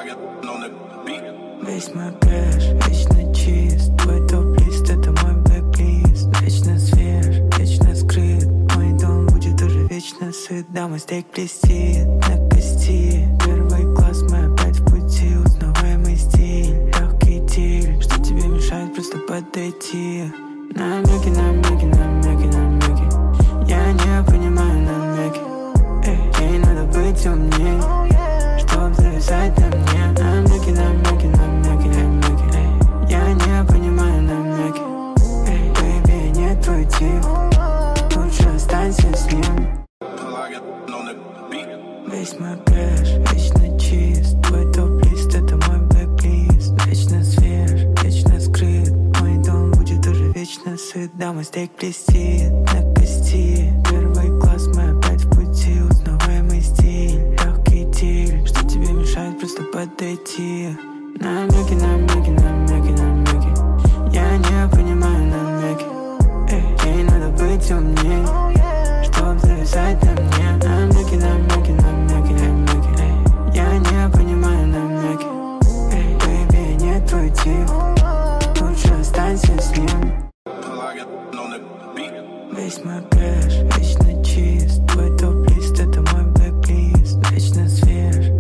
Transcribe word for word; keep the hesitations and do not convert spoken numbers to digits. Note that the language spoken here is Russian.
Весь мой кэш, вечно чист. Твой топ-лист — это мой блэк-лист. Вечно свеж, вечно скрыт. Мой дом будет уже вечно сыт. Да, мой стейк блестит на кости. Первый класс, мы опять в пути. Узнаваемый стиль, легкий тиль. Что тебе мешает просто подойти? Намеки, намеки, намеки, намеки. Я не понимаю намеки. Эй, ей надо быть умней, чтоб зависать на мне. Намеки, намеки, намеки, намеки. Эй, я не понимаю намеки. Эй, бэйби, не твой тип. Лучше останься с ним. Весь мой кэш, вечно чист. Твой топ-лист — это мой блэк-лист. Вечно свеж, вечно скрыт. Мой дом будет уже вечно сыт. Да, мой стейк блестит на кости. Первый класс, мы опять в пути. Узнаваемый стиль, легкий тиль. Что тебе мешает просто подойти? Намеки, намеки, намеки, намеки. Я не понимаю намеки. Эй, ей надо быть умней, чтоб зависать на мне. Намеки, намеки, намеки, намеки. Эй, я не понимаю намеки. Эй, бэйби, не твой тип. Лучше останься с ним. Весь мой кэш, вечно чист. Твой топ-лист — это мой блэк-лист. Вечно свеж,